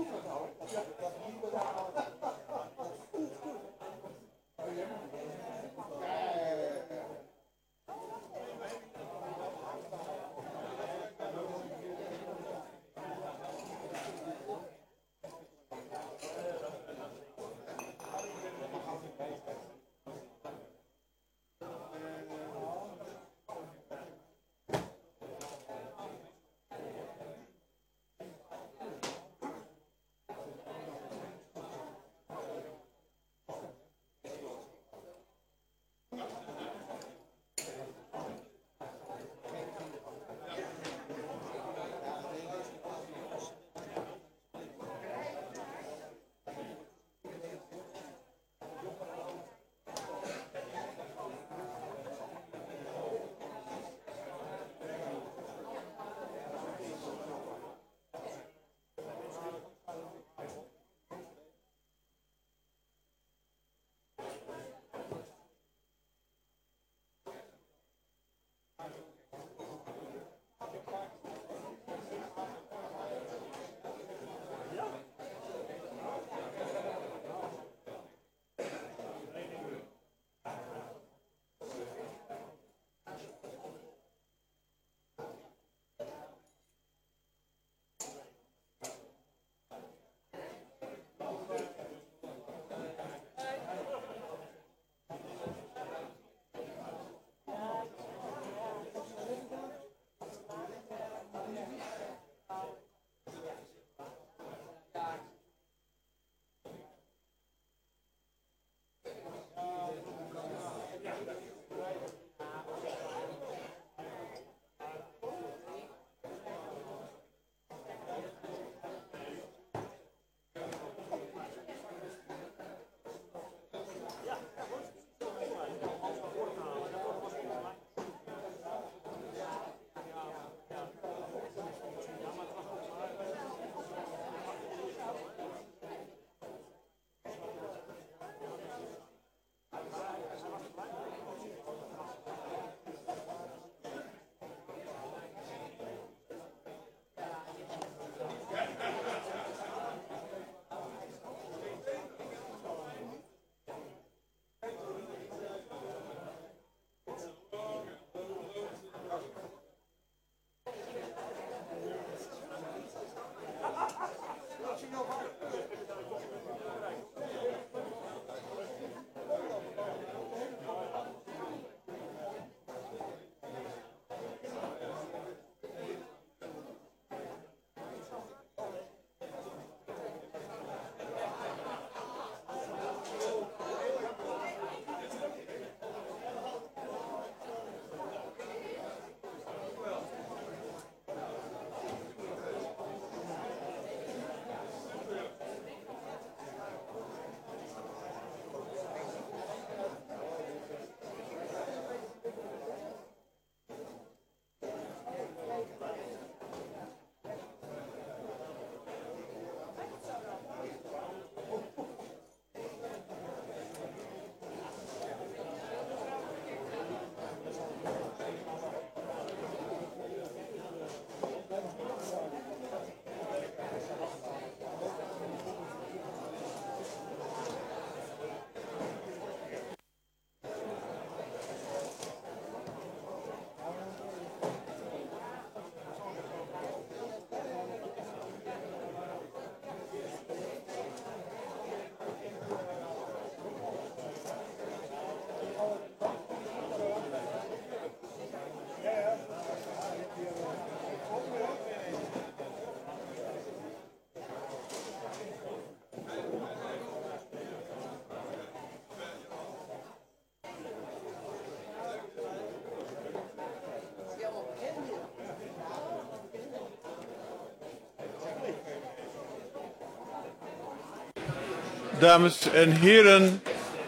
Dames en heren,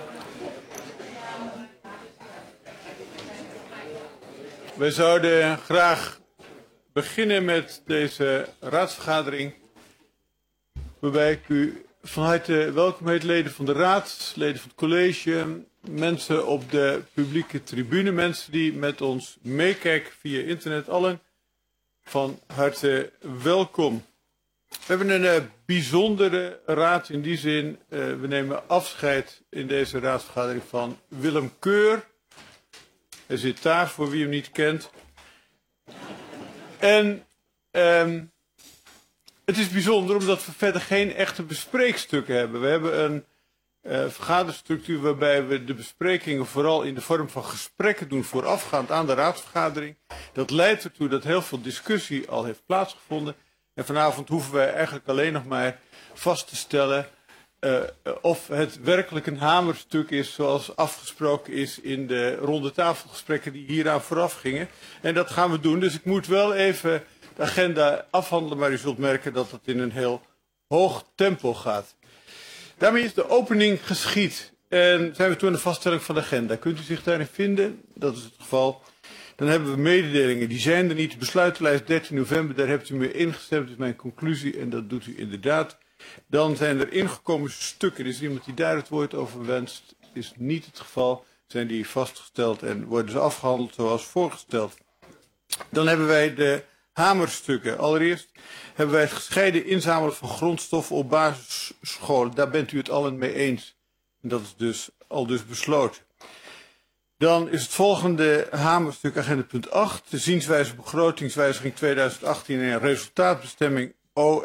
wij zouden graag beginnen met deze raadsvergadering, waarbij ik u van harte welkom heet, leden van de raad, leden van het college, mensen op de publieke tribune, mensen die met ons meekijken via internet, allen van harte welkom. We hebben een bijzondere raad in die zin. We nemen afscheid in deze raadsvergadering van Willem Keur. Hij zit daar, voor wie hem niet kent. En het is bijzonder omdat we verder geen echte bespreekstukken hebben. We hebben een vergaderstructuur waarbij we de besprekingen vooral in de vorm van gesprekken doen voorafgaand aan de raadsvergadering. Dat leidt ertoe dat heel veel discussie al heeft plaatsgevonden. En vanavond hoeven wij eigenlijk alleen nog maar vast te stellen of het werkelijk een hamerstuk is zoals afgesproken is in de ronde tafelgesprekken die hieraan vooraf gingen. En dat gaan we doen. Dus ik moet wel even de agenda afhandelen, maar u zult merken dat het in een heel hoog tempo gaat. Daarmee is de opening geschied en zijn we toe aan de vaststelling van de agenda. Kunt u zich daarin vinden? Dat is het geval. Dan hebben we mededelingen, die zijn er niet. De besluitenlijst 13 november, daar hebt u mee ingestemd, is mijn conclusie en dat doet u inderdaad. Dan zijn er ingekomen stukken, er is iemand die daar het woord over wenst, is niet het geval. Zijn die vastgesteld en worden ze afgehandeld zoals voorgesteld. Dan hebben wij de hamerstukken. Allereerst hebben wij het gescheiden inzamelen van grondstoffen op basisscholen. Daar bent u het allen mee eens. En dat is dus al besloten. Dan is het volgende hamerstuk agenda punt 8. De zienswijze begrotingswijziging 2018 en resultaatbestemming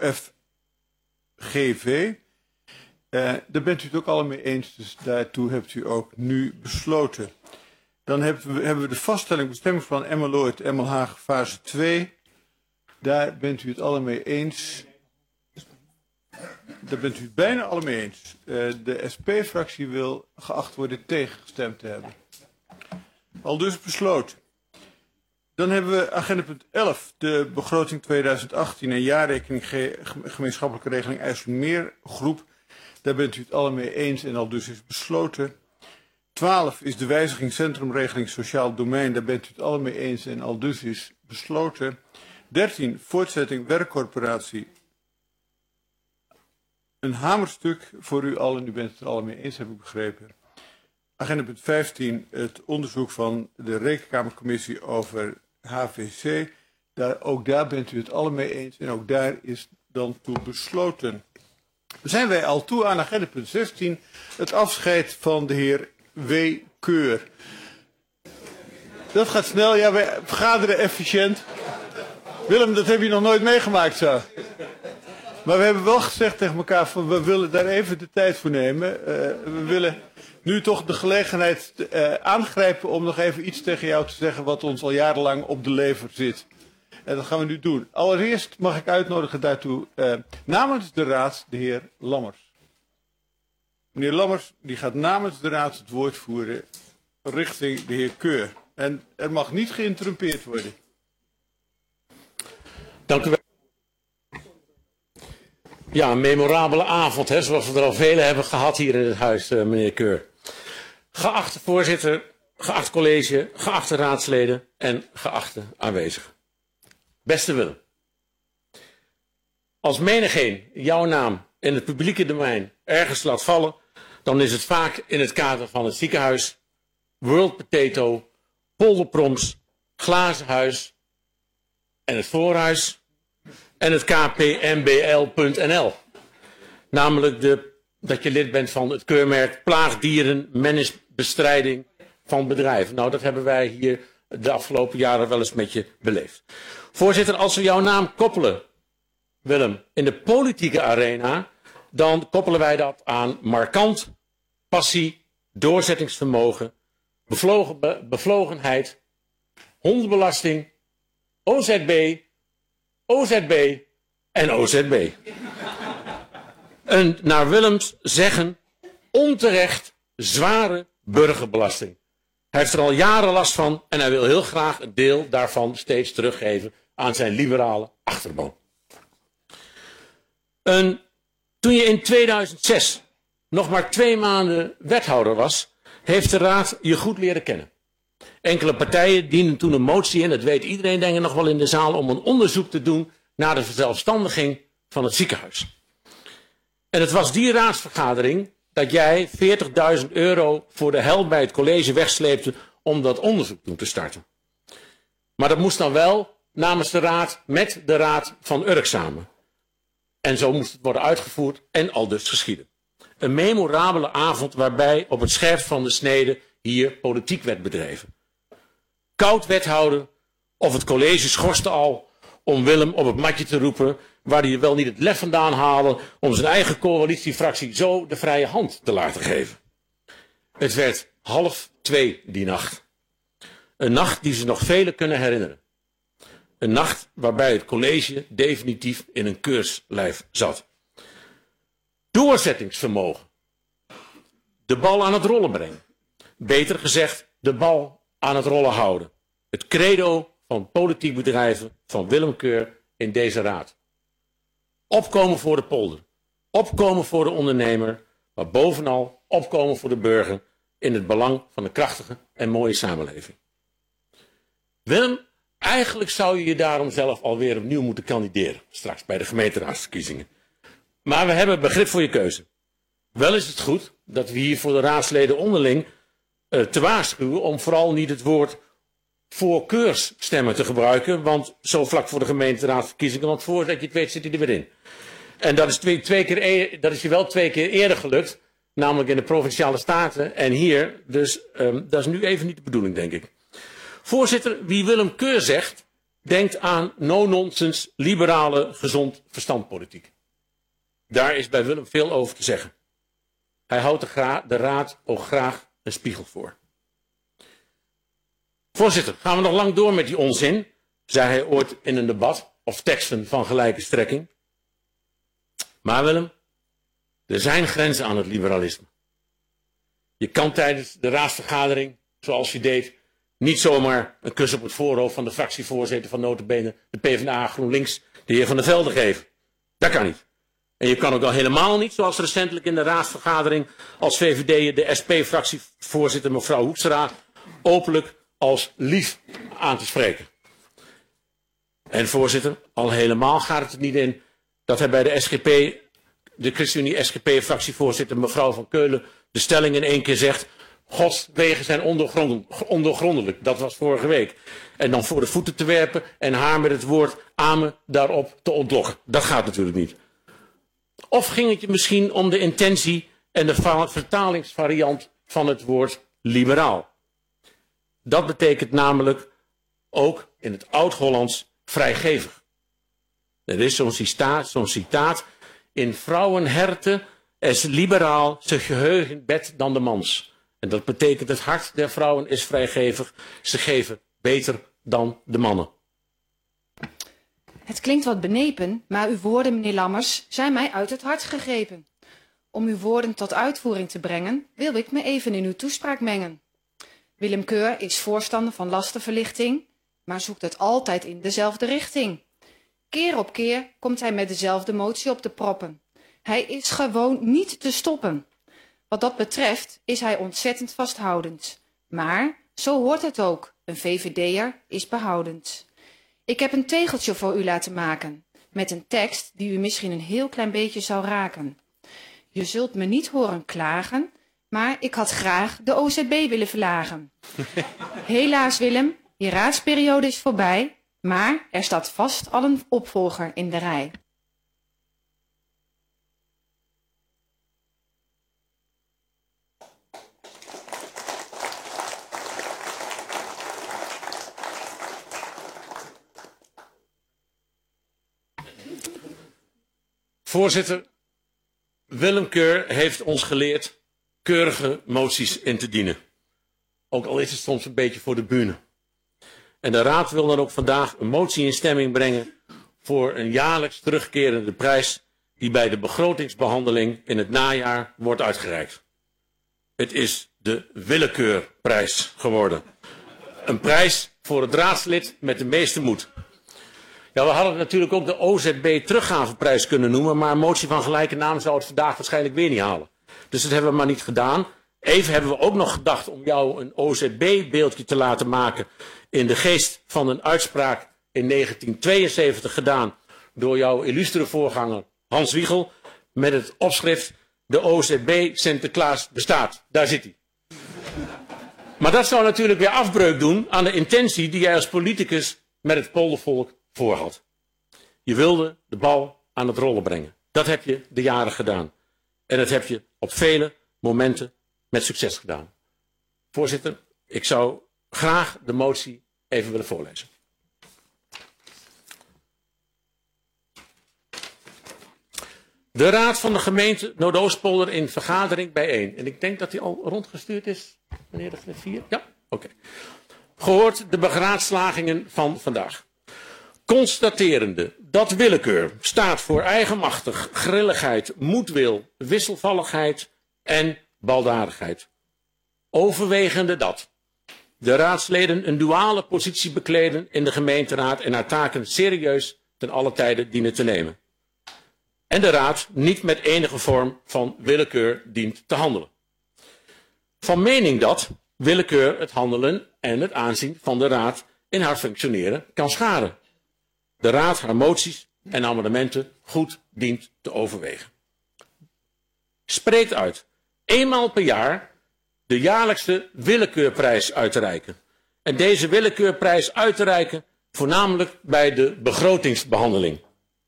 OFGV. Daar bent u het ook allen mee eens. Dus daartoe hebt u ook nu besloten. Dan hebben we de vaststelling bestemmingsplan Emmeloord Emmelhagen fase 2. Daar bent u het allen mee eens. Daar bent u het bijna allen mee eens. De SP-fractie wil geacht worden tegengestemd te hebben. Al dus besloten. Dan hebben we agenda punt 11. De begroting 2018 en jaarrekening gemeenschappelijke regeling IJsselmeergroep. Daar bent u het allen mee eens en al dus is besloten. 12 is de wijziging centrumregeling sociaal domein. Daar bent u het allen mee eens en al dus is besloten. 13 voortzetting werkcorporatie. Een hamerstuk voor u allen. U bent het er allen mee eens, heb ik begrepen. Agenda punt 15, het onderzoek van de Rekenkamercommissie over HVC. Ook daar bent u het allen mee eens en ook daar is dan toe besloten. Dan zijn wij al toe aan agenda punt 16, het afscheid van de heer W. Keur. Dat gaat snel, ja, wij vergaderen efficiënt. Willem, dat heb je nog nooit meegemaakt zo. Maar we hebben wel gezegd tegen elkaar van we willen daar even de tijd voor nemen. We willen nu toch de gelegenheid aangrijpen om nog even iets tegen jou te zeggen wat ons al jarenlang op de lever zit. En dat gaan we nu doen. Allereerst mag ik uitnodigen daartoe namens de raad de heer Lammers. Meneer Lammers die gaat namens de raad het woord voeren richting de heer Keur. En er mag niet geïnterrumpeerd worden. Dank u wel. Ja, een memorabele avond, hè, zoals we er al vele hebben gehad hier in het huis, meneer Keur. Geachte voorzitter, geacht college, geachte raadsleden en geachte aanwezigen. Beste Willem. Als menigeen jouw naam in het publieke domein ergens laat vallen, dan is het vaak in het kader van het ziekenhuis, World Potato, Polderproms, Glazenhuis en het Voorhuis en het kpmbl.nl. Namelijk dat je lid bent van het keurmerk Plaagdieren Mennisbestrijding van bedrijven. Nou, dat hebben wij hier de afgelopen jaren wel eens met je beleefd. Voorzitter, als we jouw naam koppelen, Willem, in de politieke arena, dan koppelen wij dat aan markant, passie, doorzettingsvermogen, bevlogenheid, hondenbelasting, OZB, OZB en OZB. Een naar Willems zeggen onterecht zware burgerbelasting. Hij heeft er al jaren last van en hij wil heel graag een deel daarvan steeds teruggeven aan zijn liberale achterban. Toen je in 2006 nog maar 2 maanden wethouder was, heeft de raad je goed leren kennen. Enkele partijen dienden toen een motie in, dat weet iedereen denk ik nog wel in de zaal, om een onderzoek te doen naar de verzelfstandiging van het ziekenhuis. En het was die raadsvergadering dat jij €40.000 voor de hel bij het college wegsleepte om dat onderzoek toen te starten. Maar dat moest dan wel namens de raad met de raad van Urk samen. En zo moest het worden uitgevoerd en aldus geschieden. Een memorabele avond waarbij op het scherpst van de snede hier politiek werd bedreven. Koud wethouder of het college schorste al om Willem op het matje te roepen, waar hij wel niet het lef vandaan haalde om zijn eigen coalitiefractie zo de vrije hand te laten geven. Het werd 1:30 die nacht. Een nacht die ze nog velen kunnen herinneren. Een nacht waarbij het college definitief in een keurslijf zat. Doorzettingsvermogen. De bal aan het rollen brengen. Beter gezegd, de bal aan het rollen houden. Het credo van politiek bedrijven van Willem Keur in deze raad. Opkomen voor de polder. Opkomen voor de ondernemer. Maar bovenal opkomen voor de burger in het belang van een krachtige en mooie samenleving. Willem, eigenlijk zou je daarom zelf alweer opnieuw moeten kandideren. Straks bij de gemeenteraadsverkiezingen. Maar we hebben begrip voor je keuze. Wel is het goed dat we hier voor de raadsleden onderling te waarschuwen om vooral niet het woord voorkeursstemmen te gebruiken. Want zo vlak voor de gemeenteraadsverkiezingen, want voordat je het weet zit hij er weer in. En dat is, dat is je wel 2 keer eerder gelukt. Namelijk in de Provinciale Staten en hier. Dus dat is nu even niet de bedoeling, denk ik. Voorzitter, wie Willem Keur zegt, denkt aan no-nonsense, liberale, gezond verstandpolitiek. Daar is bij Willem veel over te zeggen. Hij houdt de raad ook graag een spiegel voor. Voorzitter, gaan we nog lang door met die onzin, zei hij ooit in een debat of teksten van gelijke strekking. Maar Willem, er zijn grenzen aan het liberalisme. Je kan tijdens de raadsvergadering, zoals je deed, niet zomaar een kus op het voorhoofd van de fractievoorzitter van nota bene de PvdA GroenLinks, de heer Van der Velde, geven. Dat kan niet. En je kan ook al helemaal niet, zoals recentelijk in de raadsvergadering, als VVD de SP-fractievoorzitter mevrouw Hoekstra openlijk als lief aan te spreken. En voorzitter, al helemaal gaat het er niet in dat hij bij de SGP, de ChristenUnie SGP-fractievoorzitter mevrouw Van Keulen, de stelling in 1 keer zegt: Gods wegen zijn ondoorgrondelijk. Dat was vorige week. En dan voor de voeten te werpen en haar met het woord amen daarop te ontlokken. Dat gaat natuurlijk niet. Of ging het je misschien om de intentie en de vertalingsvariant van het woord liberaal? Dat betekent namelijk ook in het Oud-Hollands vrijgevig. Er is zo'n citaat. In vrouwenherte is liberaal ze geheugen bed dan de mans. En dat betekent het hart der vrouwen is vrijgevig. Ze geven beter dan de mannen. Het klinkt wat benepen, maar uw woorden, meneer Lammers, zijn mij uit het hart gegrepen. Om uw woorden tot uitvoering te brengen, wil ik me even in uw toespraak mengen. Willem Keur is voorstander van lastenverlichting, maar zoekt het altijd in dezelfde richting. Keer op keer komt hij met dezelfde motie op de proppen. Hij is gewoon niet te stoppen. Wat dat betreft is hij ontzettend vasthoudend. Maar, zo hoort het ook, een VVD'er is behoudend. Ik heb een tegeltje voor u laten maken, met een tekst die u misschien een heel klein beetje zou raken. Je zult me niet horen klagen, maar ik had graag de OZB willen verlagen. Helaas Willem, je raadsperiode is voorbij, maar er staat vast al een opvolger in de rij. Voorzitter, Willem Keur heeft ons geleerd keurige moties in te dienen. Ook al is het soms een beetje voor de bühne. En de Raad wil dan ook vandaag een motie in stemming brengen voor een jaarlijks terugkerende prijs die bij de begrotingsbehandeling in het najaar wordt uitgereikt. Het is de Willekeurprijs geworden. Een prijs voor het raadslid met de meeste moed. Ja, we hadden natuurlijk ook de OZB teruggaveprijs kunnen noemen, maar een motie van gelijke naam zou het vandaag waarschijnlijk weer niet halen. Dus dat hebben we maar niet gedaan. Even hebben we ook nog gedacht om jou een OZB-beeldje te laten maken in de geest van een uitspraak in 1972 gedaan door jouw illustere voorganger Hans Wiegel met het opschrift: de OZB Sinterklaas bestaat. Daar zit hij. Maar dat zou natuurlijk weer afbreuk doen aan de intentie die jij als politicus met het poldervolk voorhad. Je wilde de bal aan het rollen brengen. Dat heb je de jaren gedaan. En dat heb je op vele momenten met succes gedaan. Voorzitter, ik zou graag de motie even willen voorlezen. De Raad van de gemeente Noordoostpolder in vergadering bijeen. En ik denk dat die al rondgestuurd is, meneer de griffier. Ja, oké. Gehoord de beraadslagingen van vandaag. Constaterende dat willekeur staat voor eigenmachtig, grilligheid, moedwil, wisselvalligheid en baldadigheid. Overwegende dat de raadsleden een duale positie bekleden in de gemeenteraad en haar taken serieus ten alle tijde dienen te nemen. En de raad niet met enige vorm van willekeur dient te handelen. Van mening dat willekeur het handelen en het aanzien van de raad in haar functioneren kan schaden. De raad haar moties en amendementen goed dient te overwegen. Spreekt uit eenmaal per jaar de jaarlijkse willekeurprijs uit te reiken. En deze willekeurprijs uit te reiken voornamelijk bij de begrotingsbehandeling.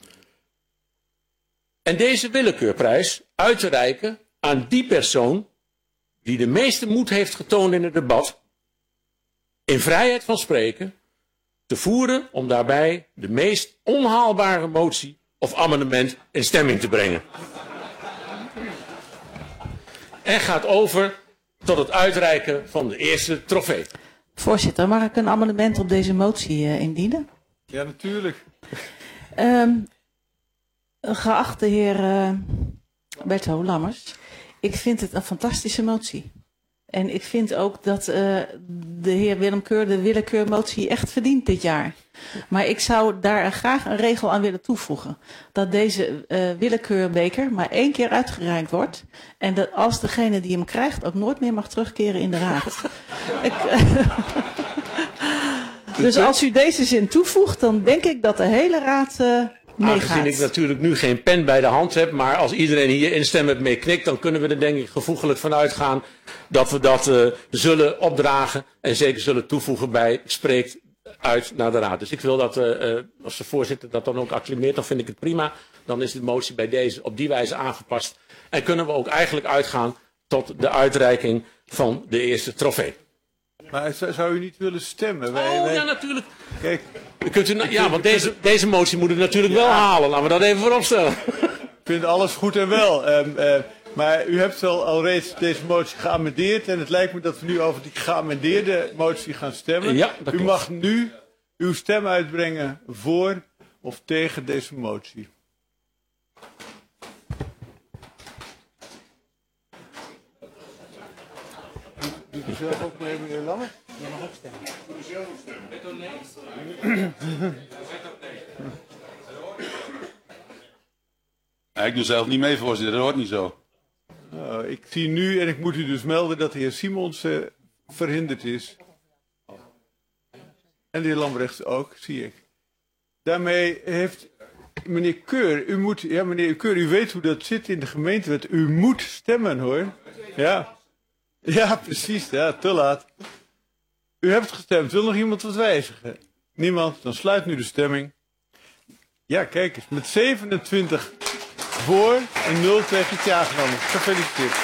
En deze willekeurprijs uit te reiken aan die persoon die de meeste moed heeft getoond in het debat, in vrijheid van spreken, te voeren om daarbij de meest onhaalbare motie of amendement in stemming te brengen. En gaat over tot het uitreiken van de eerste trofee. Voorzitter, mag ik een amendement op deze motie indienen? Ja, natuurlijk. Geachte heer Berto Lammers, ik vind het een fantastische motie. En ik vind ook dat de heer Willem Keur de willekeurmotie echt verdient dit jaar. Maar ik zou daar graag een regel aan willen toevoegen. Dat deze willekeurbeker maar 1 keer uitgereikt wordt. En dat als degene die hem krijgt ook nooit meer mag terugkeren in de raad. Dus als u deze zin toevoegt, dan denk ik dat de hele raad meegaat. Aangezien ik natuurlijk nu geen pen bij de hand heb, maar als iedereen hier instemmend mee knikt, dan kunnen we er denk ik gevoeglijk van uitgaan dat we dat zullen opdragen en zeker zullen toevoegen bij spreekt uit naar de raad. Dus ik wil dat, als de voorzitter dat dan ook acclimeert, dan vind ik het prima. Dan is de motie bij deze op die wijze aangepast. En kunnen we ook eigenlijk uitgaan tot de uitreiking van de eerste trofee. Maar zou u niet willen stemmen? Ja, natuurlijk. Kijk, want deze motie moet het natuurlijk wel halen. Laten we dat even vooropstellen. Ik vind alles goed en wel. Maar u hebt al reeds deze motie geamendeerd. En het lijkt me dat we nu over die geamendeerde motie gaan stemmen. Ja, u mag nu uw stem uitbrengen voor of tegen deze motie. Doet u zelf ook mee, meneer Lammers? Je mag ook stemmen. Doe zelf ook stemmen. Met nee. Ik doe zelf niet mee, voorzitter. Dat hoort niet zo. Nou, ik zie nu, en ik moet u dus melden, dat de heer Simons verhinderd is. En de heer Lambrechts ook, zie ik. Daarmee heeft meneer Keur, meneer Keur, u weet hoe dat zit in de gemeentewet. U moet stemmen, hoor. Ja. Ja, precies. Ja, te laat. U hebt gestemd. Wil nog iemand wat wijzigen? Niemand? Dan sluit nu de stemming. Ja, kijk eens. Met 27 voor en 0 tegen het ja genomen. Gefeliciteerd.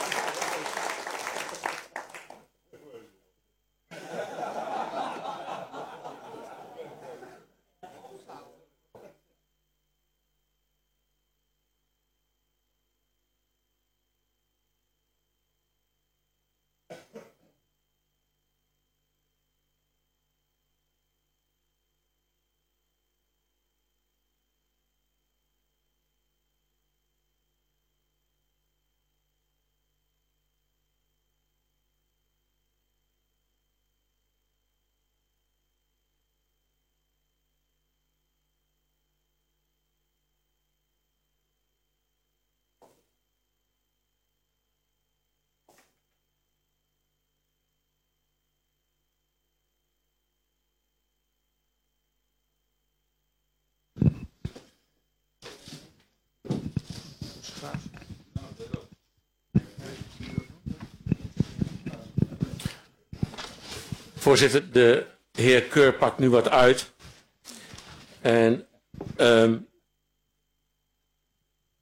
Voorzitter, de heer Keur pakt nu wat uit. En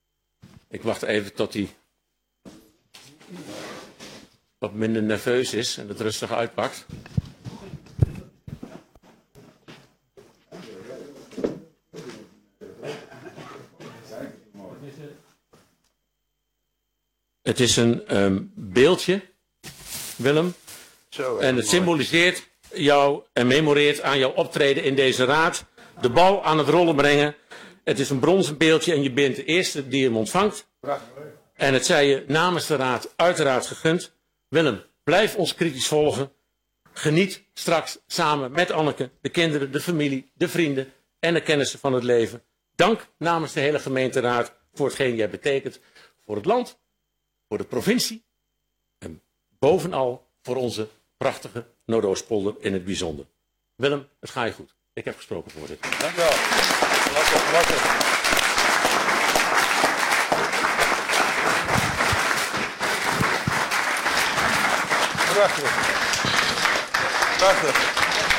Ik wacht even tot hij wat minder nerveus is en het rustig uitpakt. Het is een beeldje, Willem. En het symboliseert jou en memoreert aan jouw optreden in deze raad. De bal aan het rollen brengen. Het is een bronzen beeldje en je bent de eerste die hem ontvangt. En het zij je namens de raad uiteraard gegund. Willem, blijf ons kritisch volgen. Geniet straks samen met Anneke, de kinderen, de familie, de vrienden en de kennissen van het leven. Dank namens de hele gemeenteraad voor hetgeen jij betekent voor het land, voor de provincie en bovenal voor onze prachtige Noordoostpolder in het bijzonder. Willem, het gaat je goed. Ik heb gesproken, voorzitter. Dank u wel. Lekker. Prachtig. Prachtig.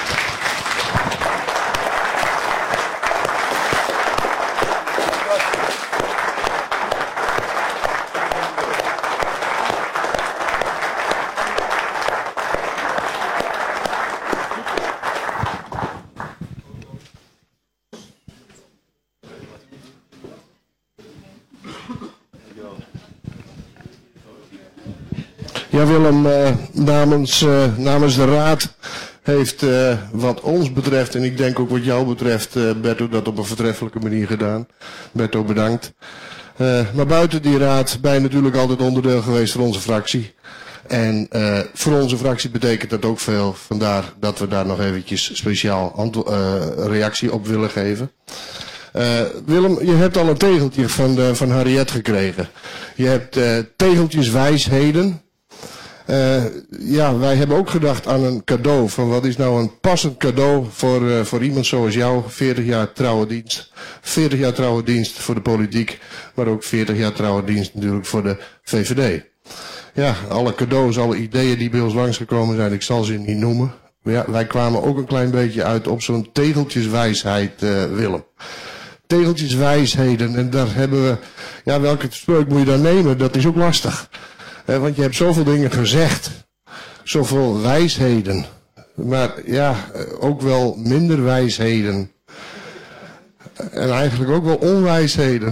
Ja, Willem, namens de raad heeft wat ons betreft, en ik denk ook wat jou betreft, Berto dat op een voortreffelijke manier gedaan. Berto, bedankt. Maar buiten die raad ben je natuurlijk altijd onderdeel geweest van onze fractie. En voor onze fractie betekent dat ook veel. Vandaar dat we daar nog eventjes speciaal reactie op willen geven. Willem, je hebt al een tegeltje van Harriet gekregen. Je hebt tegeltjes wijsheden. Ja, wij hebben ook gedacht aan een cadeau. Van wat is nou een passend cadeau voor iemand zoals jou. 40 jaar trouwe dienst. 40 jaar trouwe dienst voor de politiek. Maar ook 40 jaar trouwe dienst natuurlijk voor de VVD. Ja, alle cadeaus, alle ideeën die bij ons langsgekomen zijn. Ik zal ze niet noemen. Maar ja, wij kwamen ook een klein beetje uit op zo'n tegeltjeswijsheid, Willem. Tegeltjeswijsheden. En daar hebben we... Ja, welke spreuk moet je dan nemen? Dat is ook lastig. Want je hebt zoveel dingen gezegd. Zoveel wijsheden. Maar ja, ook wel minder wijsheden. En eigenlijk ook wel onwijsheden.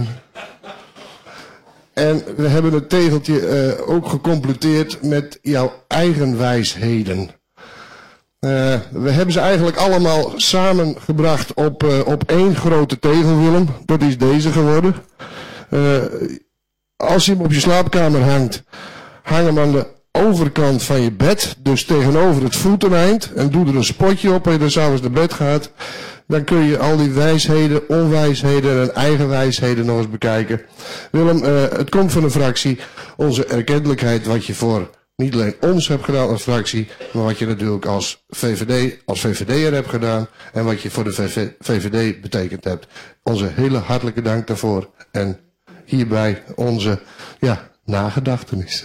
En we hebben het tegeltje ook gecompleteerd met jouw eigen wijsheden. We hebben ze eigenlijk allemaal samengebracht op één grote tegel, Willem. Dat is deze geworden. Als je hem op je slaapkamer hangt, hang hem aan de overkant van je bed. Dus tegenover het voeteneind. En doe er een spotje op als je dan s'avonds naar bed gaat. Dan kun je al die wijsheden, onwijsheden en eigen wijsheden nog eens bekijken. Willem, het komt van een fractie. Onze erkentelijkheid wat je voor niet alleen ons hebt gedaan als fractie, maar wat je natuurlijk als VVD'er hebt gedaan en wat je voor de VVD betekend hebt. Onze hele hartelijke dank daarvoor en hierbij onze nagedachtenis.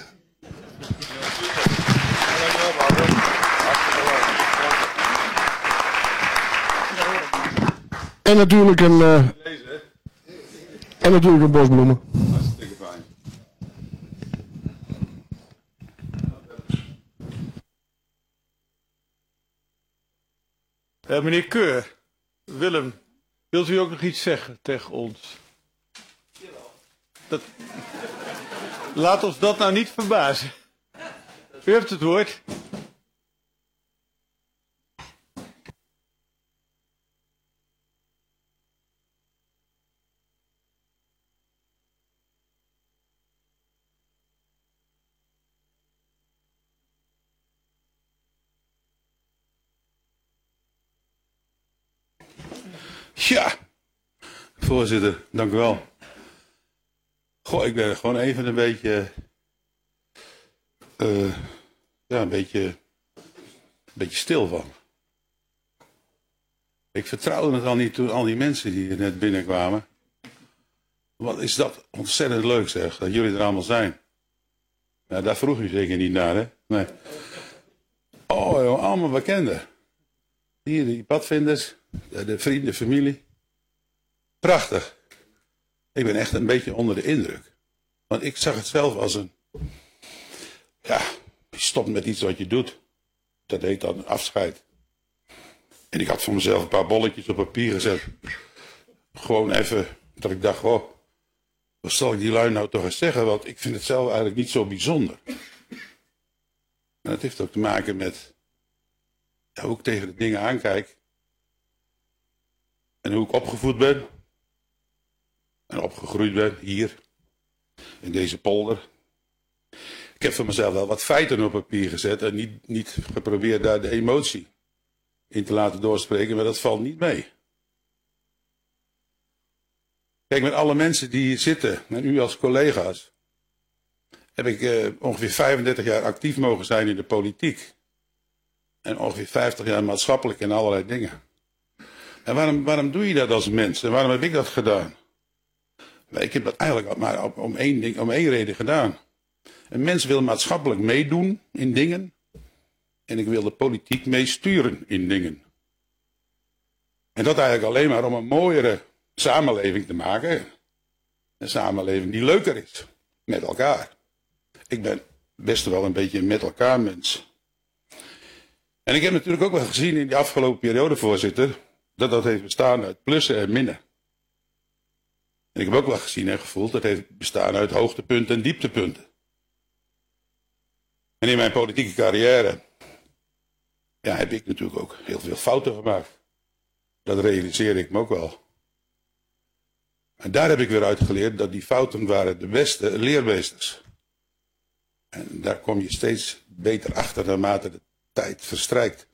En natuurlijk een bos bloemen. Hartstikke fijn. Meneer Keur, Willem, wilt u ook nog iets zeggen tegen ons? Laat ons dat nou niet verbazen. U hebt het woord. Ja, voorzitter, dank u wel. Goh, ik ben er gewoon even een beetje, een beetje stil van. Ik vertrouwde het al niet toen al die mensen die er net binnenkwamen. Wat is dat ontzettend leuk zeg, dat jullie er allemaal zijn. Nou, daar vroeg u zeker niet naar, hè? Nee. Oh, joh, allemaal bekenden. Hier, die padvinders, de vrienden, de familie. Prachtig. Ik ben echt een beetje onder de indruk. Want ik zag het zelf als een... Ja, je stopt met iets wat je doet. Dat heet dan afscheid. En ik had voor mezelf een paar bolletjes op papier gezet. Gewoon even, dat ik dacht, oh, wat zal ik die lui nou toch eens zeggen? Want ik vind het zelf eigenlijk niet zo bijzonder. En dat heeft ook te maken met hoe ik tegen de dingen aankijk. En hoe ik opgevoed ben. En opgegroeid ben, hier. In deze polder. Ik heb voor mezelf wel wat feiten op papier gezet. En niet geprobeerd daar de emotie in te laten doorspreken. Maar dat valt niet mee. Kijk, met alle mensen die hier zitten. En u als collega's. Heb ik ongeveer 35 jaar actief mogen zijn in de politiek. En ongeveer 50 jaar maatschappelijk in allerlei dingen. En waarom doe je dat als mens? En waarom heb ik dat gedaan? Ik heb dat eigenlijk maar om één reden gedaan. Een mens wil maatschappelijk meedoen in dingen. En ik wil de politiek meesturen in dingen. En dat eigenlijk alleen maar om een mooiere samenleving te maken. Een samenleving die leuker is. Met elkaar. Ik ben best wel een beetje een met elkaar mens. En ik heb natuurlijk ook wel gezien in die afgelopen periode, voorzitter, dat heeft bestaan uit plussen en minnen. En ik heb ook wel gezien en gevoeld dat heeft bestaan uit hoogtepunten en dieptepunten. En in mijn politieke carrière heb ik natuurlijk ook heel veel fouten gemaakt. Dat realiseer ik me ook wel. En daar heb ik weer uit geleerd dat die fouten waren de beste leermeesters. En daar kom je steeds beter achter naarmate de tijd verstrijkt.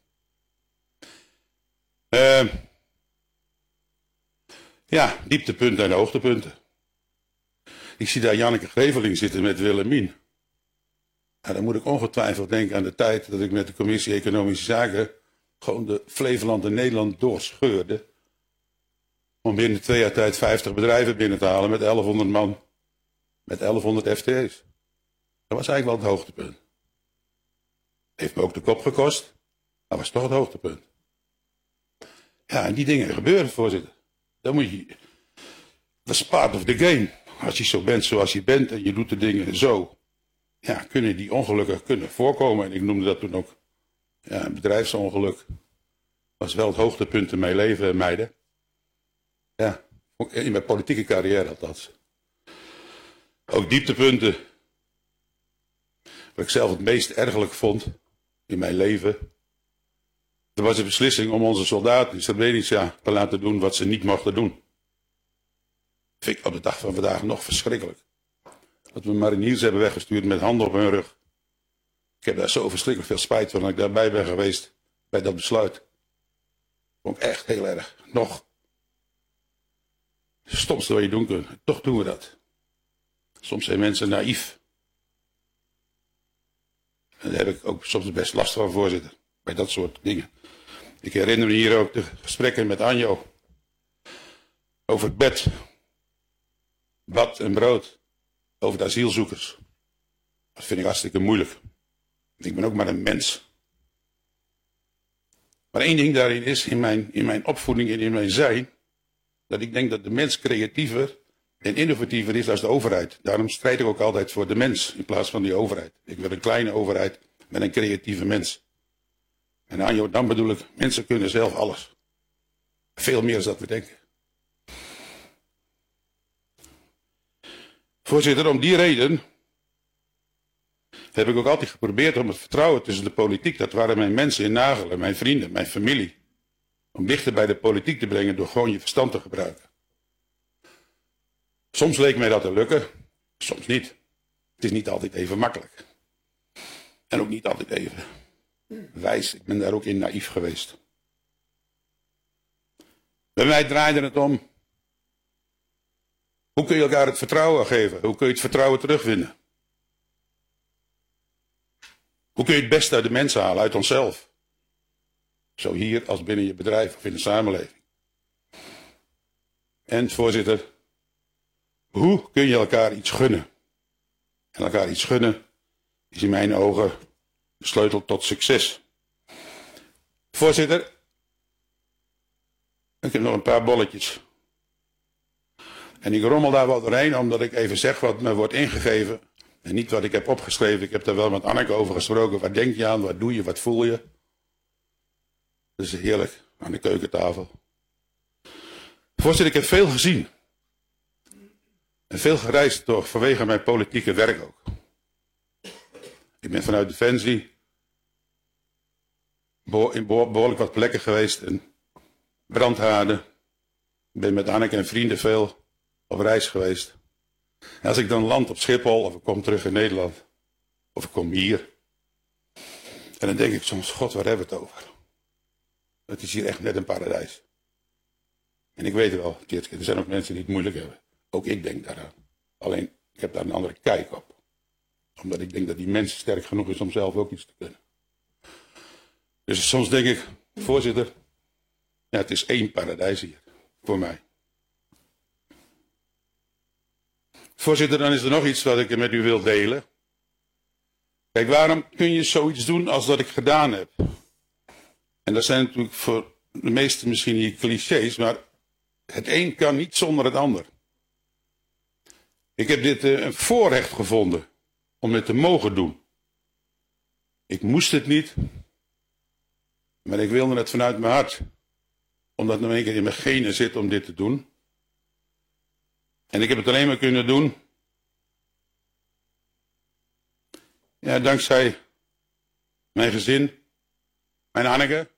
Dieptepunten en hoogtepunten. Ik zie daar Janneke Greveling zitten met Willemien. Nou, dan moet ik ongetwijfeld denken aan de tijd dat ik met de Commissie Economische Zaken gewoon de Flevoland en Nederland doorscheurde. Om binnen 2 jaar tijd 50 bedrijven binnen te halen met 1100 man. Met 1100 FTE's. Dat was eigenlijk wel het hoogtepunt. Heeft me ook de kop gekost. Dat was toch het hoogtepunt. Ja, en die dingen gebeuren, voorzitter. Dan moet je... Dat is part of the game. Als je zo bent zoals je bent en je doet de dingen zo. Ja, kunnen die ongelukken voorkomen. En ik noemde dat toen ook een bedrijfsongeluk. Dat was wel het hoogtepunt in mijn leven, meiden. Ja, in mijn politieke carrière althans. Ook dieptepunten. Wat ik zelf het meest ergerlijk vond in mijn leven. Er was een beslissing om onze soldaten in Srebrenica te laten doen wat ze niet mochten doen. Vind ik op de dag van vandaag nog verschrikkelijk. Dat we mariniers hebben weggestuurd met handen op hun rug. Ik heb daar zo verschrikkelijk veel spijt van dat ik daarbij ben geweest bij dat besluit. Vond ik echt heel erg. Nog. Het stomste wat je doen kunt. Toch doen we dat. Soms zijn mensen naïef. En daar heb ik ook soms best last van, voorzitter. Bij dat soort dingen. Ik herinner me hier ook de gesprekken met Anjo. Over het bed. Bad en brood. Over de asielzoekers. Dat vind ik hartstikke moeilijk. Ik ben ook maar een mens. Maar één ding daarin is, in mijn opvoeding en in mijn zijn, dat ik denk dat de mens creatiever en innovatiever is dan de overheid. Daarom strijd ik ook altijd voor de mens in plaats van die overheid. Ik wil een kleine overheid met een creatieve mens. En Anjo, dan bedoel ik, mensen kunnen zelf alles. Veel meer dan dat we denken. Voorzitter, om die reden heb ik ook altijd geprobeerd om het vertrouwen tussen de politiek, dat waren mijn mensen in Nagelen, mijn vrienden, mijn familie, om dichter bij de politiek te brengen door gewoon je verstand te gebruiken. Soms leek mij dat te lukken, soms niet. Het is niet altijd even makkelijk. En ook niet altijd even wijs. Ik ben daar ook in naïef geweest. Bij mij draaide het om. Hoe kun je elkaar het vertrouwen geven? Hoe kun je het vertrouwen terugwinnen? Hoe kun je het beste uit de mensen halen, uit onszelf? Zo hier als binnen je bedrijf of in de samenleving. En voorzitter, hoe kun je elkaar iets gunnen? En elkaar iets gunnen is in mijn ogen de sleutel tot succes. Voorzitter, ik heb nog een paar bolletjes. En ik rommel daar wel doorheen omdat ik even zeg wat me wordt ingegeven. En niet wat ik heb opgeschreven. Ik heb daar wel met Anneke over gesproken. Wat denk je aan? Wat doe je? Wat voel je? Dat is heerlijk aan de keukentafel. Voorzitter, ik heb veel gezien. En veel gereisd toch vanwege mijn politieke werk ook. Ik ben vanuit Defensie in behoorlijk wat plekken geweest. En brandhaarden. Ik ben met Anneke en vrienden veel op reis geweest. En als ik dan land op Schiphol of ik kom terug in Nederland. Of ik kom hier. En dan denk ik soms, god, waar hebben we het over? Het is hier echt net een paradijs. En ik weet wel, er zijn ook mensen die het moeilijk hebben. Ook ik denk daaraan. Alleen, ik heb daar een andere kijk op. Omdat ik denk dat die mens sterk genoeg is om zelf ook iets te kunnen. Dus soms denk ik, voorzitter, ja, het is één paradijs hier. Voor mij. Voorzitter, dan is er nog iets wat ik met u wil delen. Kijk, waarom kun je zoiets doen als dat ik gedaan heb? En dat zijn natuurlijk voor de meesten misschien hier clichés, maar het een kan niet zonder het ander. Ik heb dit een voorrecht gevonden om het te mogen doen. Ik moest het niet, maar ik wilde het vanuit mijn hart. Omdat het nog een keer in mijn genen zit om dit te doen. En ik heb het alleen maar kunnen doen. Ja, dankzij mijn gezin, mijn Anneke,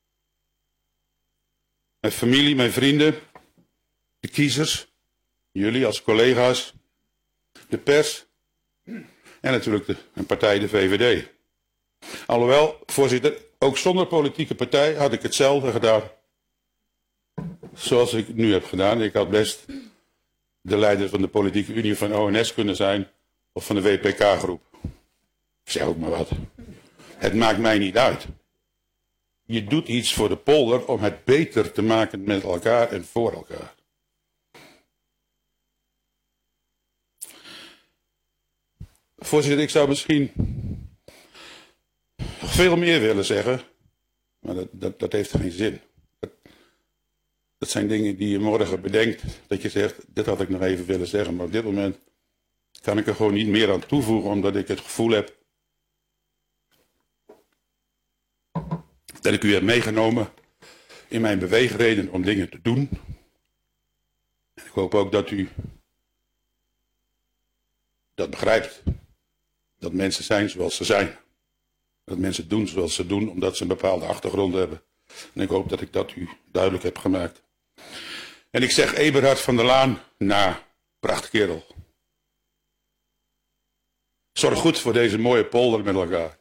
mijn familie, mijn vrienden, de kiezers, jullie als collega's, de pers en natuurlijk een partij, de VVD. Alhoewel, voorzitter, ook zonder politieke partij had ik hetzelfde gedaan zoals ik het nu heb gedaan. Ik had best de leider van de politieke unie van ONS kunnen zijn of van de WPK-groep. Ik zeg ook maar wat. Het maakt mij niet uit. Je doet iets voor de polder om het beter te maken met elkaar en voor elkaar. Voorzitter, ik zou misschien nog veel meer willen zeggen, maar dat heeft geen zin. Dat zijn dingen die je morgen bedenkt, dat je zegt, dit had ik nog even willen zeggen, maar op dit moment kan ik er gewoon niet meer aan toevoegen, omdat ik het gevoel heb dat ik u heb meegenomen in mijn beweegreden om dingen te doen. En ik hoop ook dat u dat begrijpt. Dat mensen zijn zoals ze zijn. Dat mensen doen zoals ze doen, omdat ze een bepaalde achtergrond hebben. En ik hoop dat ik dat u duidelijk heb gemaakt. En ik zeg Eberhard van der Laan na, prachtkerel. Zorg goed voor deze mooie polder met elkaar.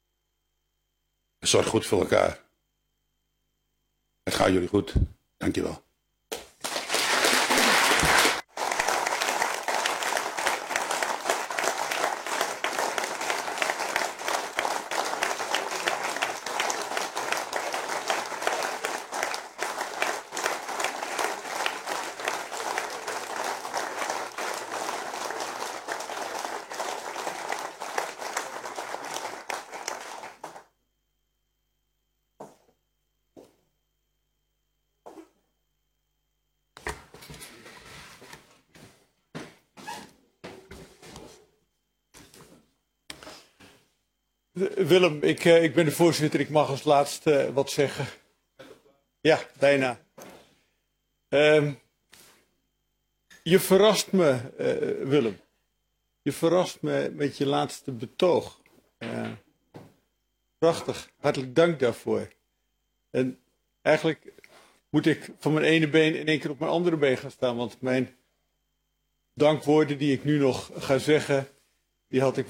Zorg goed voor elkaar. Het gaat jullie goed. Dankjewel. Willem, ik ben de voorzitter. Ik mag als laatste wat zeggen. Ja, bijna. Je verrast me, Willem. Je verrast me met je laatste betoog. Prachtig. Hartelijk dank daarvoor. En eigenlijk moet ik van mijn ene been in één keer op mijn andere been gaan staan. Want mijn dankwoorden die ik nu nog ga zeggen, die had ik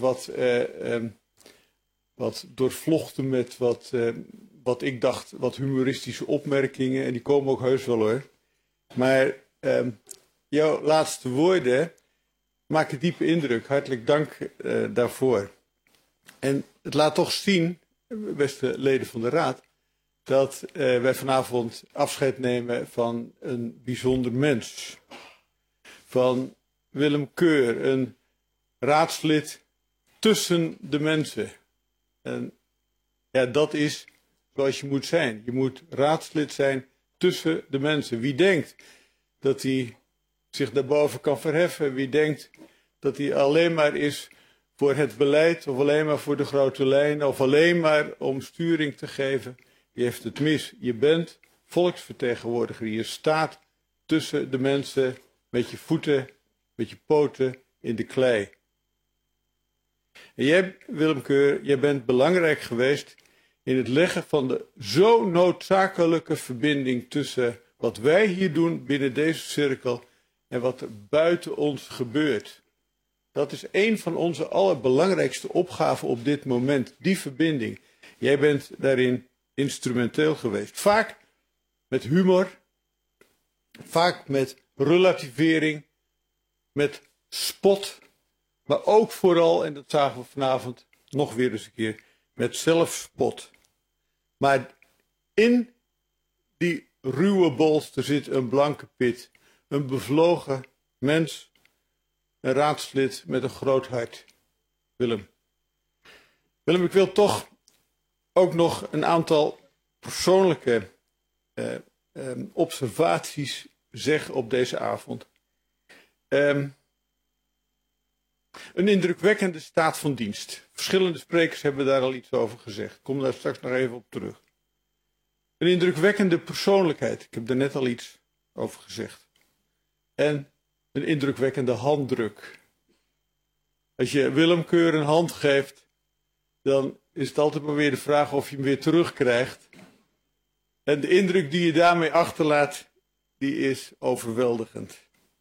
wat doorvlochten met wat ik dacht, wat humoristische opmerkingen. En die komen ook heus wel hoor. Maar jouw laatste woorden maken diepe indruk. Hartelijk dank daarvoor. En het laat toch zien, beste leden van de Raad, dat wij vanavond afscheid nemen van een bijzonder mens. Van Willem Keur, een raadslid tussen de mensen. En ja, dat is zoals je moet zijn. Je moet raadslid zijn tussen de mensen. Wie denkt dat hij zich daarboven kan verheffen. Wie denkt dat hij alleen maar is voor het beleid, of alleen maar voor de grote lijnen, of alleen maar om sturing te geven, die heeft het mis. Je bent volksvertegenwoordiger. Je staat tussen de mensen met je voeten, met je poten in de klei. En jij, Willem Keur, jij bent belangrijk geweest in het leggen van de zo noodzakelijke verbinding tussen wat wij hier doen binnen deze cirkel en wat er buiten ons gebeurt. Dat is een van onze allerbelangrijkste opgaven op dit moment, die verbinding. Jij bent daarin instrumenteel geweest. Vaak met humor, vaak met relativering, met spot, maar ook vooral, en dat zagen we vanavond nog weer eens een keer, met zelfspot. Maar in die ruwe bolster zit een blanke pit, een bevlogen mens, een raadslid met een groot hart. Willem. Willem, ik wil toch ook nog een aantal persoonlijke observaties zeggen op deze avond. Een indrukwekkende staat van dienst. Verschillende sprekers hebben daar al iets over gezegd. Ik kom daar straks nog even op terug. Een indrukwekkende persoonlijkheid. Ik heb daar net al iets over gezegd. En een indrukwekkende handdruk. Als je Willem Keur een hand geeft, dan is het altijd maar weer de vraag of je hem weer terugkrijgt. En de indruk die je daarmee achterlaat, die is overweldigend.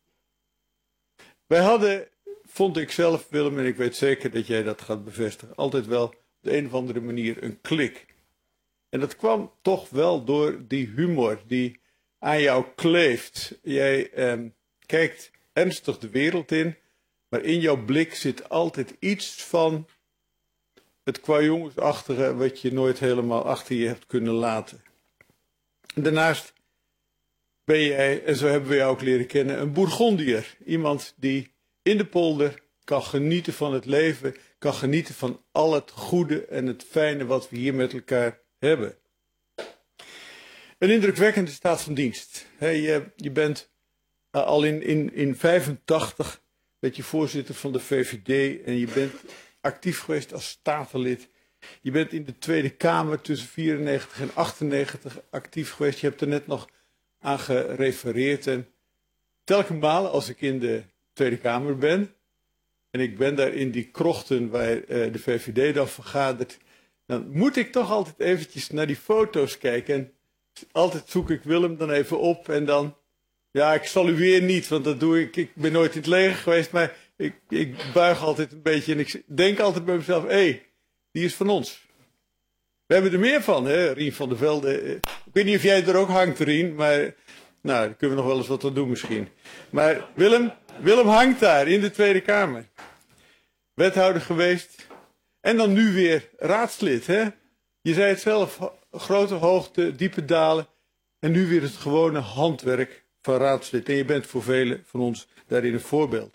Wij hadden, vond ik zelf, Willem, en ik weet zeker dat jij dat gaat bevestigen, altijd wel op de een of andere manier een klik. En dat kwam toch wel door die humor die aan jou kleeft. Jij kijkt ernstig de wereld in, maar in jouw blik zit altijd iets van het kwajongensachtige wat je nooit helemaal achter je hebt kunnen laten. En daarnaast ben jij, en zo hebben we jou ook leren kennen, een Bourgondier. Iemand die in de polder kan genieten van het leven, kan genieten van al het goede en het fijne wat we hier met elkaar hebben. Een indrukwekkende staat van dienst. Je bent al in 85 werd je voorzitter van de VVD en je bent actief geweest als statenlid. Je bent in de Tweede Kamer tussen 94 en 98 actief geweest. Je hebt er net nog aan gerefereerd. En telkens malen als ik in de Tweede Kamer ben, en ik ben daar in die krochten waar de VVD dan vergadert, dan moet ik toch altijd eventjes naar die foto's kijken. En altijd zoek ik Willem dan even op en dan, ja, ik salueer niet, want dat doe ik. Ik ben nooit in het leger geweest, maar ik buig altijd een beetje en ik denk altijd bij mezelf, die is van ons. We hebben er meer van, hè, Rien van der Velde. Ik weet niet of jij er ook hangt, Rien, maar nou, daar kunnen we nog wel eens wat aan doen misschien. Maar Willem hangt daar in de Tweede Kamer. Wethouder geweest en dan nu weer raadslid, hè. Je zei het zelf, grote hoogte, diepe dalen en nu weer het gewone handwerk van raadslid. En je bent voor velen van ons daarin een voorbeeld.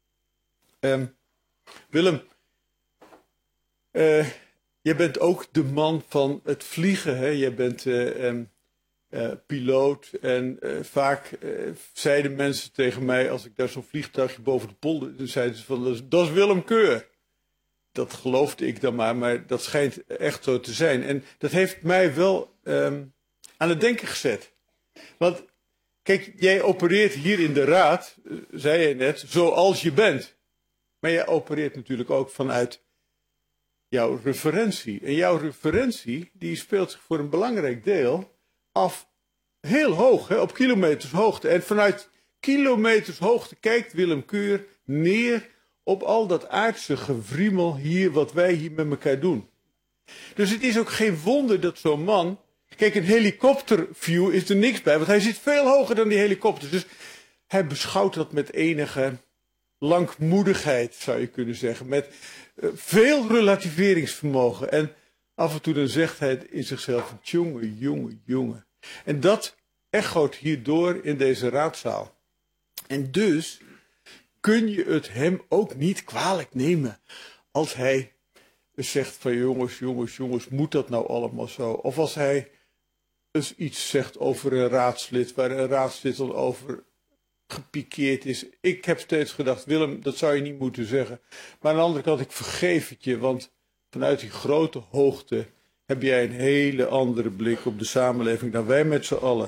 Willem, jij bent ook de man van het vliegen. Hè? Jij bent piloot en vaak zeiden mensen tegen mij, als ik daar zo'n vliegtuigje boven de polder, dan zeiden ze van, dat is Willem Keur. Dat geloofde ik dan maar dat schijnt echt zo te zijn. En dat heeft mij wel aan het denken gezet. Want kijk, jij opereert hier in de raad, zei je net, zoals je bent. Maar jij opereert natuurlijk ook vanuit jouw referentie. En jouw referentie, die speelt zich voor een belangrijk deel af heel hoog, hè, op kilometers hoogte. En vanuit kilometers hoogte kijkt Willem Keur neer op al dat aardse gewriemel hier, wat wij hier met elkaar doen. Dus het is ook geen wonder dat zo'n man, kijk, een helikopterview is er niks bij, want hij zit veel hoger dan die helikopters. Dus hij beschouwt dat met enige langmoedigheid, zou je kunnen zeggen, met veel relativeringsvermogen. En af en toe dan zegt hij in zichzelf, jongen. En dat echoot hierdoor in deze raadzaal. En dus kun je het hem ook niet kwalijk nemen als hij zegt van jongens, moet dat nou allemaal zo? Of als hij eens iets zegt over een raadslid, waar een raadslid dan over gepikeerd is. Ik heb steeds gedacht, Willem, dat zou je niet moeten zeggen. Maar aan de andere kant, ik vergeef het je, want vanuit die grote hoogte heb jij een hele andere blik op de samenleving dan wij met z'n allen.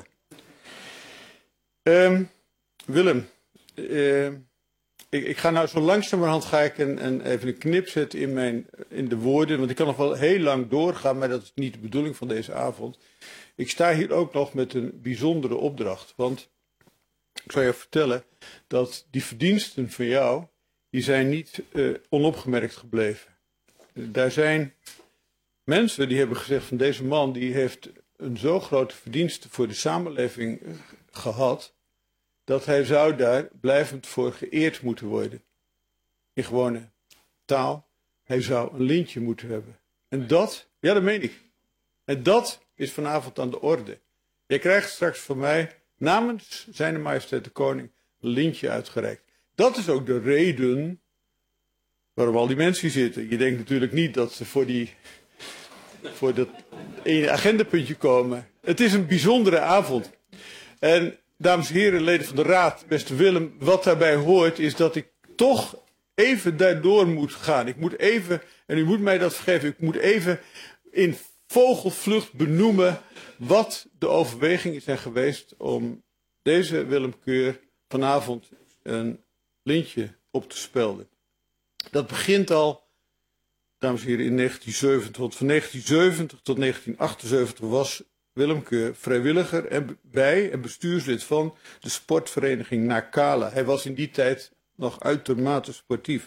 Willem, ik ga nou zo langzamerhand even een knip zetten in de woorden, want ik kan nog wel heel lang doorgaan, maar dat is niet de bedoeling van deze avond. Ik sta hier ook nog met een bijzondere opdracht, want ik zal je vertellen dat die verdiensten van jou, die zijn niet onopgemerkt gebleven. Daar zijn mensen die hebben gezegd van deze man, die heeft een zo grote verdienste voor de samenleving gehad, dat hij zou daar blijvend voor geëerd moeten worden. In gewone taal, hij zou een lintje moeten hebben. En dat, ja dat meen ik. En dat is vanavond aan de orde. Je krijgt straks van mij, namens Zijne Majesteit de Koning, een lintje uitgereikt. Dat is ook de reden waarom al die mensen hier zitten. Je denkt natuurlijk niet dat ze voor dat ene agendapuntje komen. Het is een bijzondere avond. En dames en heren, leden van de Raad, beste Willem, wat daarbij hoort is dat ik toch even daardoor moet gaan. Ik moet even, en u moet mij dat vergeven, ik moet even in vogelvlucht benoemen wat de overwegingen zijn geweest om deze Willem Keur vanavond een lintje op te spelden. Dat begint al, dames en heren, in 1970, want van 1970 tot 1978 was Willem Keur vrijwilliger en bestuurslid van de sportvereniging Nakala. Hij was in die tijd nog uitermate sportief.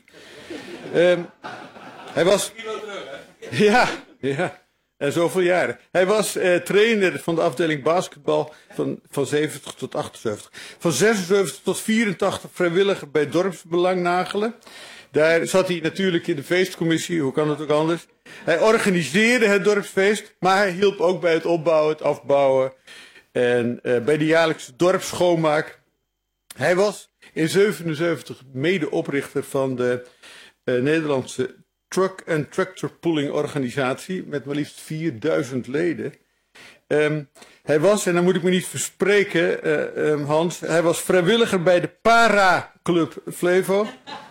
Hij was... Ja, en zoveel jaren. Hij was trainer van de afdeling basketbal van 70 tot 78. Van 76 tot 84 vrijwilliger bij Dorpsbelang Nagelen. Daar zat hij natuurlijk in de feestcommissie, hoe kan het ook anders. Hij organiseerde het dorpsfeest, maar hij hielp ook bij het opbouwen, het afbouwen en bij de jaarlijkse dorpsschoonmaak. Hij was in 77 medeoprichter van de Nederlandse Truck and Tractor Pulling Organisatie met maar liefst 4000 leden. Hij was, en dan moet ik me niet verspreken, Hans, hij was vrijwilliger bij de Para-club Flevo.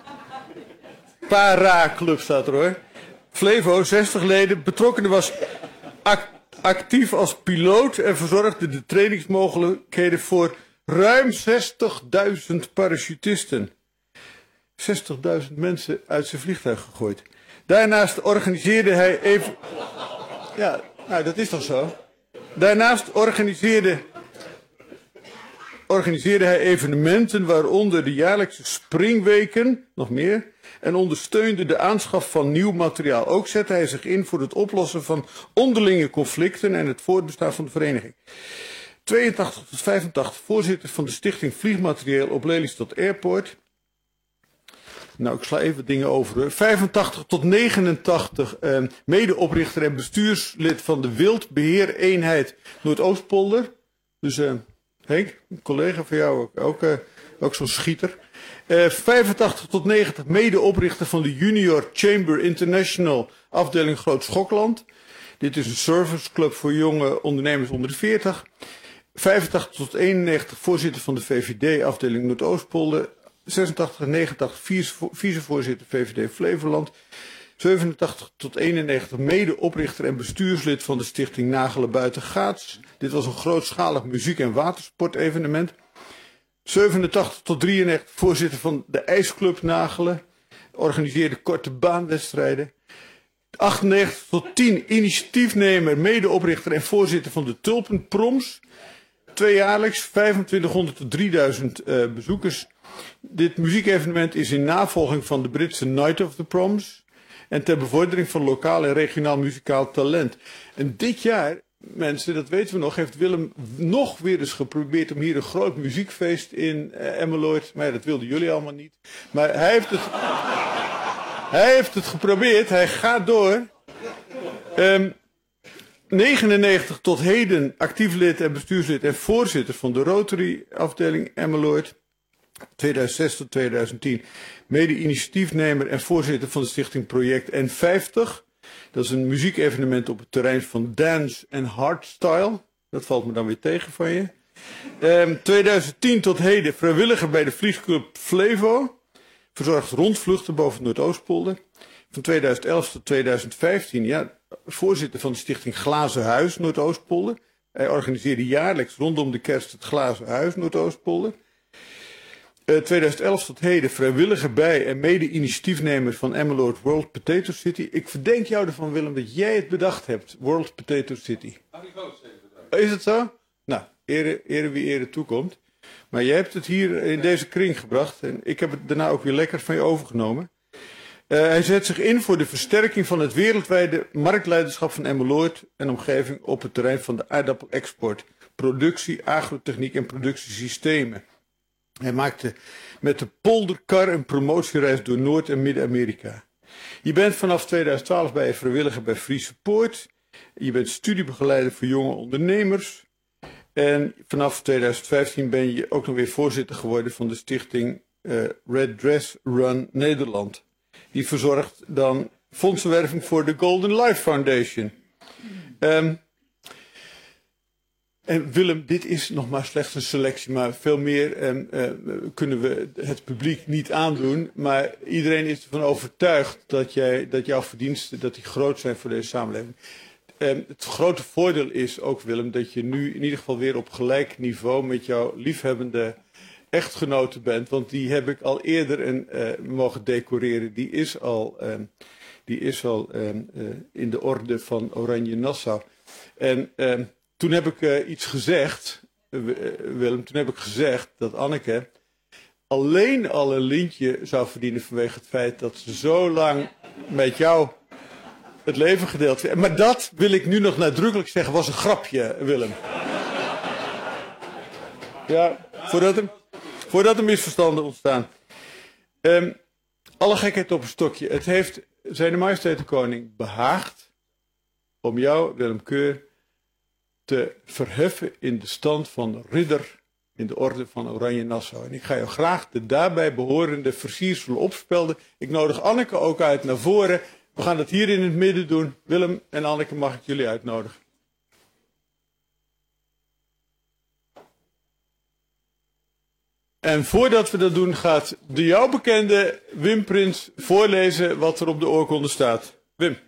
Para-club staat er hoor. Flevo, 60 leden, betrokkenen was actief als piloot en verzorgde de trainingsmogelijkheden voor ruim 60.000 parachutisten. 60.000 mensen uit zijn vliegtuig gegooid. Daarnaast organiseerde hij even... Ja, nou dat is toch zo. Daarnaast organiseerde hij evenementen, waaronder de jaarlijkse springweken, nog meer, en ondersteunde de aanschaf van nieuw materiaal. Ook zette hij zich in voor het oplossen van onderlinge conflicten en het voortbestaan van de vereniging. 82 tot 85 voorzitter van de stichting Vliegmaterieel op Lelystad Airport. Nou, ik sla even dingen over. 85 tot 89 medeoprichter en bestuurslid van de Wildbeheereenheid Noordoostpolder. Dus Henk, een collega van jou, ook zo'n schieter. 85 tot 90 medeoprichter van de Junior Chamber International afdeling Groot-Schokland. Dit is een serviceclub voor jonge ondernemers onder de 40. 85 tot 91 voorzitter van de VVD afdeling Noordoostpolder. 86 en 89 vicevoorzitter VVD Flevoland. 87 tot 91 medeoprichter en bestuurslid van de stichting Nagelen Buitengaats. Dit was een grootschalig muziek- en watersportevenement. 87 tot 93 voorzitter van de IJsclub Nagelen. Organiseerde korte baanwedstrijden. 98 tot 10 initiatiefnemer, medeoprichter en voorzitter van de Tulpenproms. Tweejaarlijks 2500 tot 3000 bezoekers. Dit muziekevenement is in navolging van de Britse Night of the Proms en ter bevordering van lokaal en regionaal muzikaal talent. En dit jaar, mensen, dat weten we nog, heeft Willem nog weer eens geprobeerd om hier een groot muziekfeest in Emmeloord, maar ja, dat wilden jullie allemaal niet. Maar hij heeft het geprobeerd, hij gaat door. 99 tot heden actief lid en bestuurslid en voorzitter van de Rotary afdeling Emmeloord. 2006 tot 2010 mede-initiatiefnemer en voorzitter van de stichting Project N50. Dat is een muziekevenement op het terrein van dance en hardstyle. Dat valt me dan weer tegen van je. 2010 tot heden vrijwilliger bij de Vliegclub Flevo. Verzorgt rondvluchten boven Noordoostpolder. Van 2011 tot 2015 voorzitter van de stichting Glazen Huis Noordoostpolder. Hij organiseerde jaarlijks rondom de kerst het Glazen Huis Noordoostpolder. 2011 tot heden vrijwilliger bij en mede-initiatiefnemer van Emmeloord World Potato City. Ik verdenk jou ervan, Willem, dat jij het bedacht hebt, World Potato City. Is het zo? Nou, ere wie ere toekomt. Maar jij hebt het hier in deze kring gebracht en ik heb het daarna ook weer lekker van je overgenomen. Hij zet zich in voor de versterking van het wereldwijde marktleiderschap van Emmeloord en omgeving op het terrein van de aardappelexport, productie, agrotechniek en productiesystemen. Hij maakte met de polderkar een promotiereis door Noord- en Midden-Amerika. Je bent vanaf 2012 bij je vrijwilliger bij Friese Poort. Je bent studiebegeleider voor jonge ondernemers. En vanaf 2015 ben je ook nog weer voorzitter geworden van de stichting Red Dress Run Nederland. Die verzorgt dan fondsenwerving voor de Golden Life Foundation. En Willem, dit is nog maar slechts een selectie, maar veel meer kunnen we het publiek niet aandoen. Maar iedereen is ervan overtuigd dat jouw verdiensten dat die groot zijn voor deze samenleving. Het grote voordeel is ook, Willem, dat je nu in ieder geval weer op gelijk niveau met jouw liefhebbende echtgenote bent. Want die heb ik al eerder mogen decoreren. Die is al in de orde van Oranje Nassau. En toen heb ik iets gezegd, Willem, toen heb ik gezegd dat Anneke alleen al een lintje zou verdienen vanwege het feit dat ze zo lang met jou het leven gedeeld heeft. Maar dat, wil ik nu nog nadrukkelijk zeggen, was een grapje, Willem. Ja, voordat er misverstanden ontstaan. Alle gekheid op een stokje. Het heeft Zijne Majesteit de Koning behaagd om jou, Willem Keur, te verheffen in de stand van ridder in de orde van Oranje Nassau. En ik ga jou graag de daarbij behorende versierselen opspelden. Ik nodig Anneke ook uit naar voren. We gaan dat hier in het midden doen. Willem en Anneke, mag ik jullie uitnodigen. En voordat we dat doen gaat de jou bekende Wim Prins voorlezen wat er op de oorkonde staat. Wim.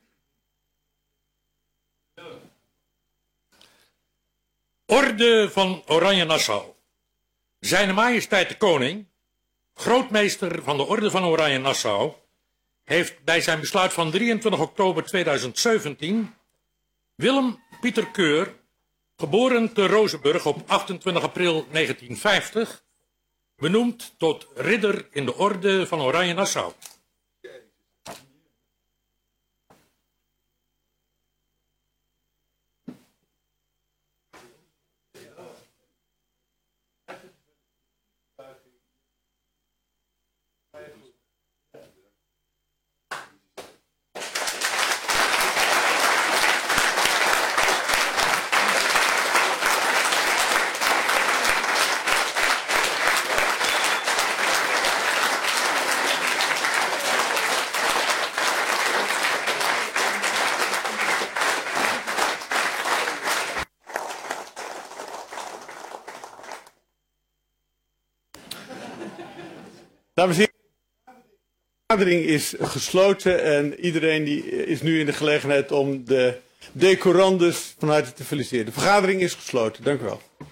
Orde van Oranje Nassau. Zijne Majesteit de Koning, grootmeester van de Orde van Oranje Nassau, heeft bij zijn besluit van 23 oktober 2017 Willem Pieter Keur, geboren te Rozenburg op 28 april 1950, benoemd tot ridder in de Orde van Oranje Nassau. Dames en heren, de vergadering is gesloten en iedereen is nu in de gelegenheid om de decorandus van harte te feliciteren. De vergadering is gesloten. Dank u wel.